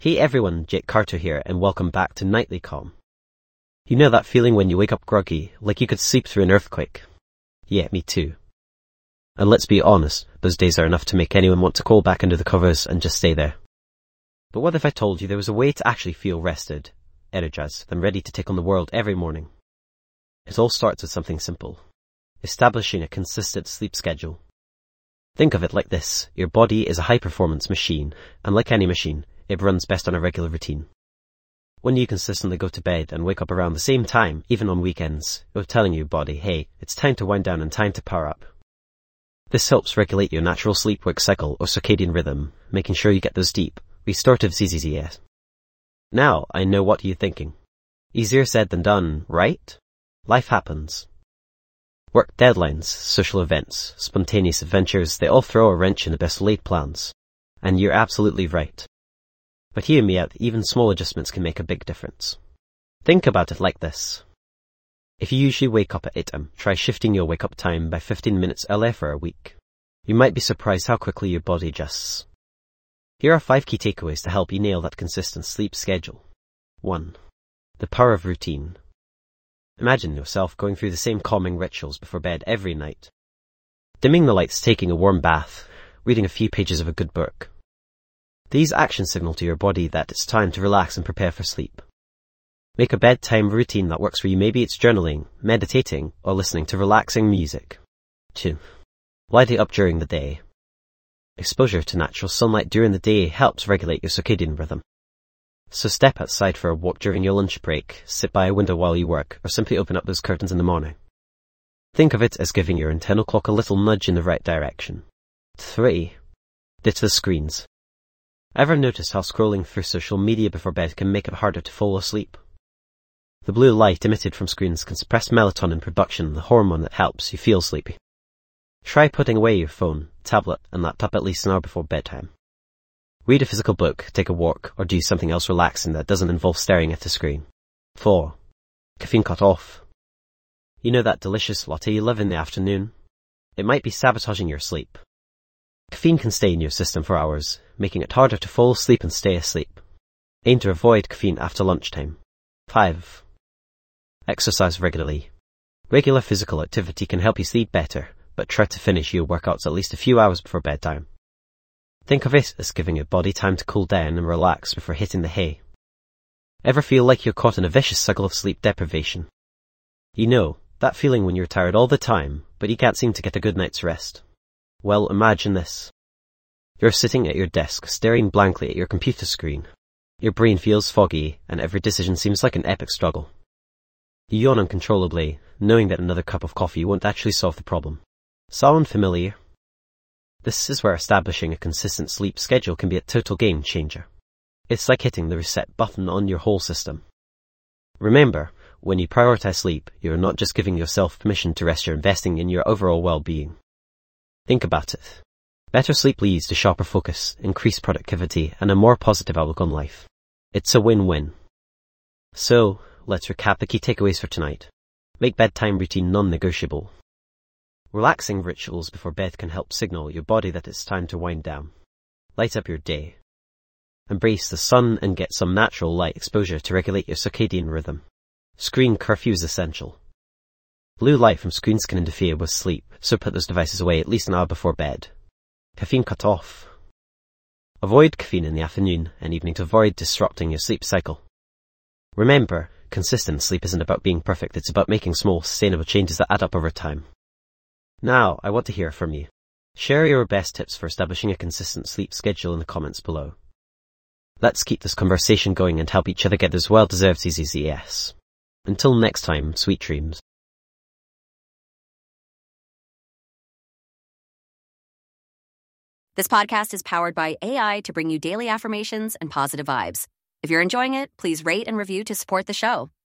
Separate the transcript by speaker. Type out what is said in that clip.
Speaker 1: Hey everyone, Jake Carter here, and welcome back to Nightly Calm. You know that feeling when you wake up groggy, like you could sleep through an earthquake? Yeah, me too. And let's be honest, those days are enough to make anyone want to crawl back under the covers and just stay there. But what if I told you there was a way to actually feel rested, energized, and ready to take on the world every morning? It all starts with something simple. Establishing a consistent sleep schedule. Think of it like this. Your body is a high-performance machine, and like any machine, it runs best on a regular routine. When you consistently go to bed and wake up around the same time, even on weekends, you're telling your body, hey, it's time to wind down and time to power up. This helps regulate your natural sleep-wake cycle or circadian rhythm, making sure you get those deep, restorative ZZZS. Now, I know what you're thinking. Easier said than done, right? Life happens. Work deadlines, social events, spontaneous adventures, they all throw a wrench in the best laid plans. And you're absolutely right. But hear me out, even small adjustments can make a big difference. Think about it like this. If you usually wake up at 8 am, try shifting your wake-up time by 15 minutes earlier for a week. You might be surprised how quickly your body adjusts. Here are 5 key takeaways to help you nail that consistent sleep schedule. 1. The power of routine. Imagine yourself going through the same calming rituals before bed every night. Dimming the lights, taking a warm bath, reading a few pages of a good book. These actions signal to your body that it's time to relax and prepare for sleep. Make a bedtime routine that works for you. Maybe it's journaling, meditating, or listening to relaxing music. 2. Light it up during the day. Exposure to natural sunlight during the day helps regulate your circadian rhythm. So step outside for a walk during your lunch break, sit by a window while you work, or simply open up those curtains in the morning. Think of it as giving your internal clock a little nudge in the right direction. 3. Ditch the screens. Ever noticed how scrolling through social media before bed can make it harder to fall asleep? The blue light emitted from screens can suppress melatonin production, the hormone that helps you feel sleepy. Try putting away your phone, tablet, and laptop at least an hour before bedtime. Read a physical book, take a walk, or do something else relaxing that doesn't involve staring at a screen. 4. Caffeine cut off. You know that delicious latte you love in the afternoon? It might be sabotaging your sleep. Caffeine can stay in your system for hours, making it harder to fall asleep and stay asleep. Aim to avoid caffeine after lunchtime. 5. Exercise regularly. Regular physical activity can help you sleep better, but try to finish your workouts at least a few hours before bedtime. Think of it as giving your body time to cool down and relax before hitting the hay. Ever feel like you're caught in a vicious cycle of sleep deprivation? You know, that feeling when you're tired all the time, but you can't seem to get a good night's rest. Well, imagine this. You're sitting at your desk, staring blankly at your computer screen. Your brain feels foggy, and every decision seems like an epic struggle. You yawn uncontrollably, knowing that another cup of coffee won't actually solve the problem. Sound familiar? This is where establishing a consistent sleep schedule can be a total game changer. It's like hitting the reset button on your whole system. Remember, when you prioritize sleep, you're not just giving yourself permission to rest, you're investing in your overall well-being. Think about it. Better sleep leads to sharper focus, increased productivity, and a more positive outlook on life. It's a win-win. So, let's recap the key takeaways for tonight. Make bedtime routine non-negotiable. Relaxing rituals before bed can help signal your body that it's time to wind down. Light up your day. Embrace the sun and get some natural light exposure to regulate your circadian rhythm. Screen curfew is essential. Blue light from screens can interfere with sleep, so put those devices away at least an hour before bed. Caffeine cut off. Avoid caffeine in the afternoon and evening to avoid disrupting your sleep cycle. Remember, consistent sleep isn't about being perfect, it's about making small, sustainable changes that add up over time. Now, I want to hear from you. Share your best tips for establishing a consistent sleep schedule in the comments below. Let's keep this conversation going and help each other get those well-deserved ZZZS. Until next time, sweet dreams.
Speaker 2: This podcast is powered by AI to bring you daily affirmations and positive vibes. If you're enjoying it, please rate and review to support the show.